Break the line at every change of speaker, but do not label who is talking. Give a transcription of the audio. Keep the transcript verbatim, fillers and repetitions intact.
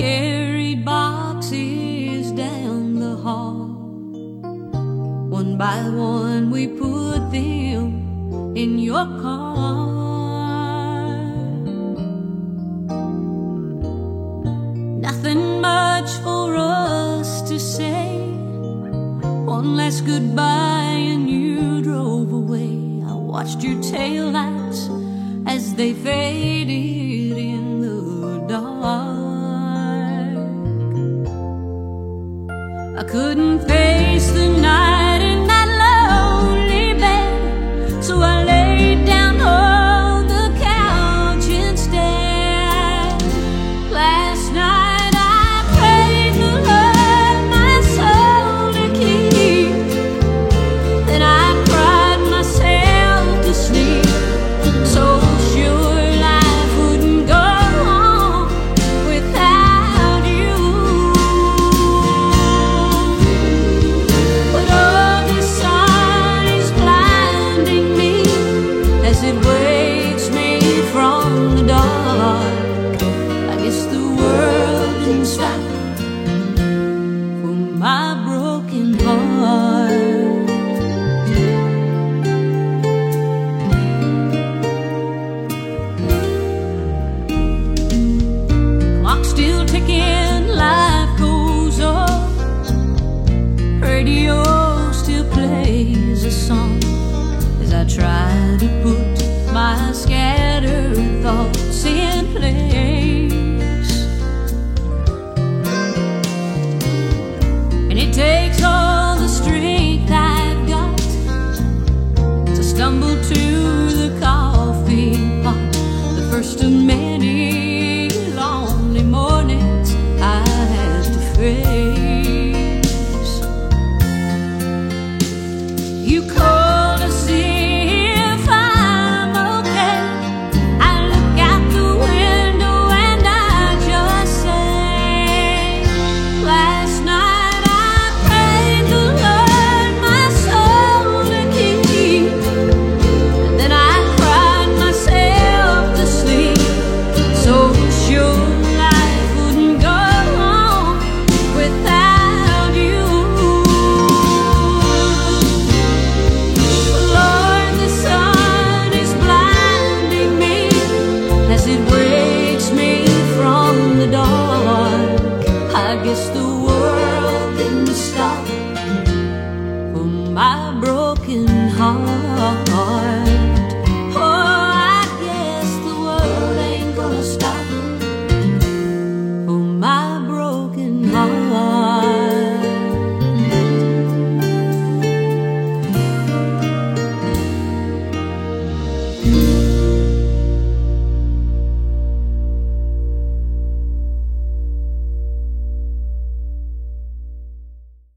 carried boxes down the hall. One by one we put them in your car. Nothing much for us to say. One last goodbye and you drove away. I watched your taillights as they faded in the dark. I couldn't face the night in that lonely bed, so I laid down on the couch instead. Last night I prayed the Lord my soul to keep, then I cried myself to sleep. So sure life wouldn't go on without you. But oh, the sun is blinding me as it wakes me from the dark. I guess the world didn't stop for my broken heart. Clock still ticking, life goes on. Radio still plays a song as I try to put my scattered thoughts in place. And it takes all the strength I've got to stumble to the coffee pot, the first of many lonely mornings I have to face. You call to see if I'm okay. I look out the window and I just say, last night I prayed the Lord my soul to keep, and then I cried myself to sleep. So sure life wouldn't go on without you. Lord, the sun is blinding me as it wakes me from the dark. I guess the world didn't stop for my